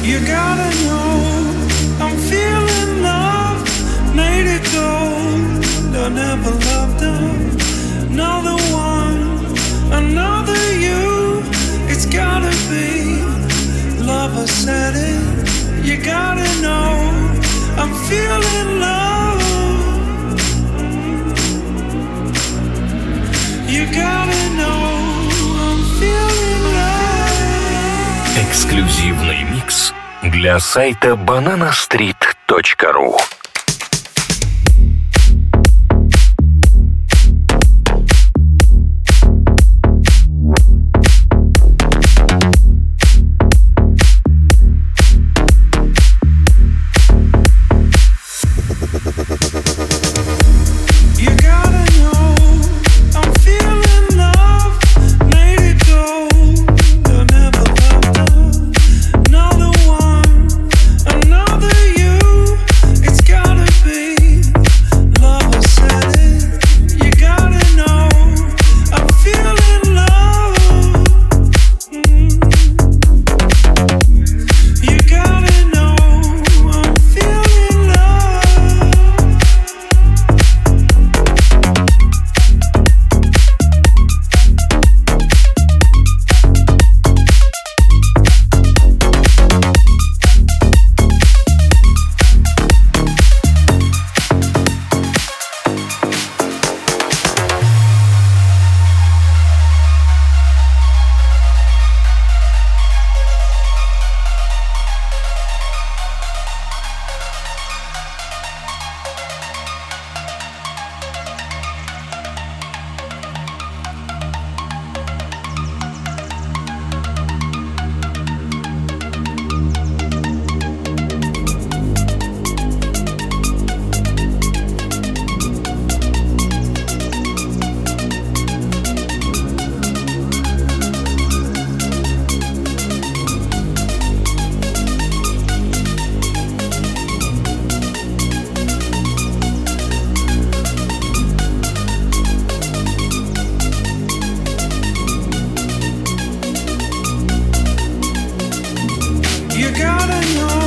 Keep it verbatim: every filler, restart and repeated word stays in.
You gotta know I'm feeling love, made it gold. I never loved another one, another you. It's gotta be love, I said it. You gotta know I'm feeling love. You gotta know I'm feeling love. Эксклюзивный микс для сайта банана стрит точка ру. You gotta know